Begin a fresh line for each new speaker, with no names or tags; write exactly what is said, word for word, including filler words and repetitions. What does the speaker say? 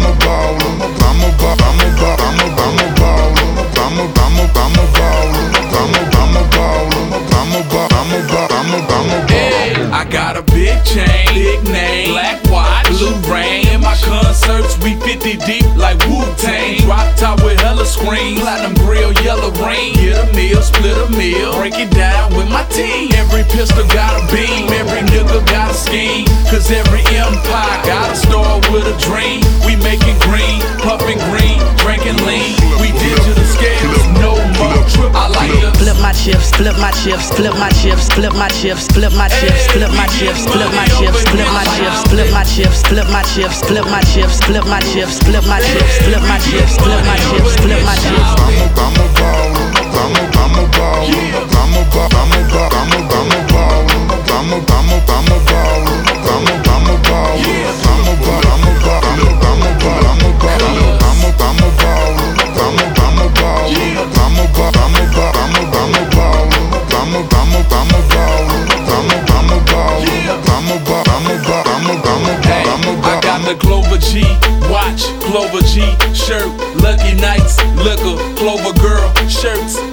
I'm a ball, I'm a, I'm a ball, I'm a ball, I'm a, I'm a ball, I'm a, I'm a, I'm a ball, I'm a, I'm a ball, I'm a ball, I'm a ball, I'm a, I'm a ball.
Hey, I got a big chain, big name, black watch, blue rain. In my concerts, we fifty deep like Wu-Tang. Drop top with hella screens, platinum grill, yellow rain. Get a meal, split a meal, break it down with my team. Every pistol got a beam, every nigga got a scheme. Cause every empire got a start with a dream. We making green, puffin' green, drinking lean. We digital scales, no more trip. I like to
Flip my chips, flip my chips, flip my chips, flip my chips, flip my chips, flip my chips, flip my chips, flip my chips, flip my chips, flip my chips, flip my chips, flip my chips, flip my chips, flip my chips, flip my chips, flip my chips.
I'm a, I'm a ball, I'm a, I'm a ball, I'm a ball, I'm a ball, I'm a, I'm a ball, I'm a, I'm a, I'm a ball, I'm a, I'm a ball, I'm a ball, I'm a ball, I'm a, I'm a ball, I'm a ball, I'm a, I'm a ball, I'm a, I'm a ball, I'm a ball, I'm a ball, I'm a, I'm a ball, I'm a, I'm a, I'm a ball, I'm a, I'm a ball, I'm a ball, I'm a ball, I'm a ball, I'm a, I'm a ball, I'm a ball.
I got the Clover G watch, Clover G shirt, Lucky Nights, liquor, Clover girl shirts.